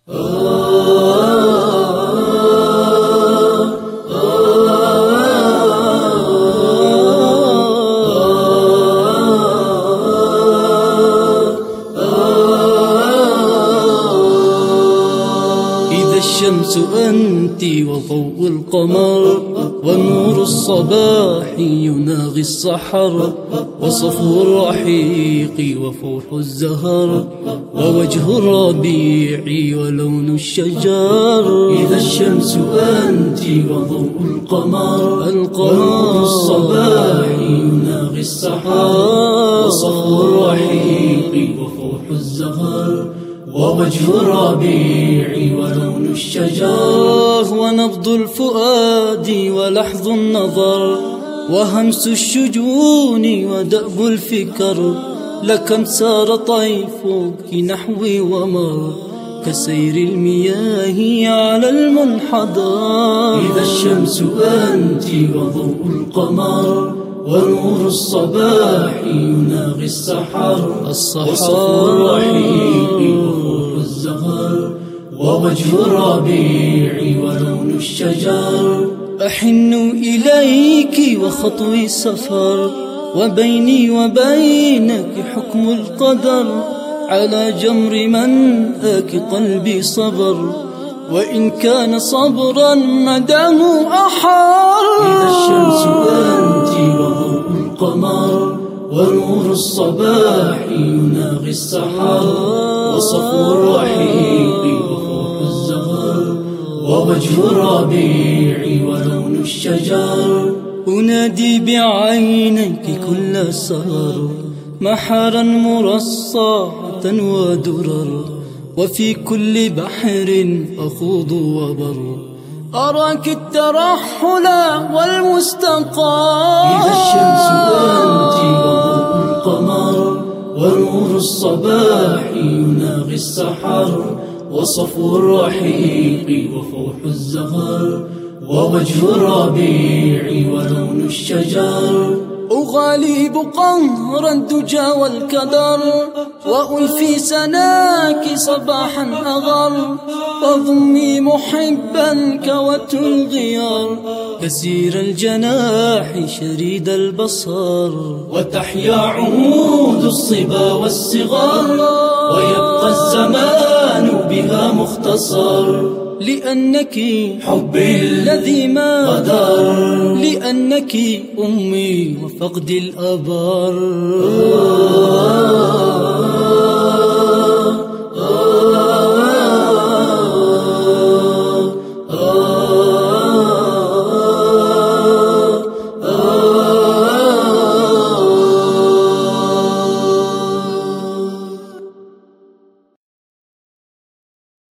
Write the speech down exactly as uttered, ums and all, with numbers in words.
الشمس أنت وضوء القمر ونور الصباح يناغي السحر وصفو الرحيق وفوح الزهر ووجه الربيع ولون الشجر. إذا الشمس أنت وضوء القمر ونور الصباح يناغي السحر وصفو الرحيق وفوح الزهر ووجه الربيع ولون الشجر ونبض الفؤاد ولحظ النظر وهمس الشجون ودأب الفكر لكم سار طيفك نحوي ومر كسير المياه على المنحدر. إذا الشمس أنت وضوء القمر ونور الصباح يناغي السحر وصفو الرحيق وفوح الزهر ووجه الربيع ولون الشجر. أحن إليك وخطوي سفر وبيني وبينك حكم القدر على جمر منهك قلبي صبر وإن كان صبرا مداه أحر. إذا الشمس أنت وضوء القمر ونور الصباح يناغي السحر وصفو الرحيق وفوح الزهر ووجه الربيع ولون الشجر. أنادي بعينيك كل سهر محارا مرصعة ودرر وفي كل بحر أخوض وبر أراك الترحل والمستقر. إذا الشمس أنت وضوء القمر ونور الصباح يناغي السحر وصفو الرحيق وفوح الزهر ووجه الربيع ولون الشجر. أغالب قهر الدجى والكدر وألفي سناك صباحا أغر وضمي محبا كوت الغيار كسير الجناح شريد البصر وتحيا عهود الصبا والصغار ويبقى الزمان بها مختصر لأنك حبي الذي ما قدر لأنك أمي وفقد الأبار.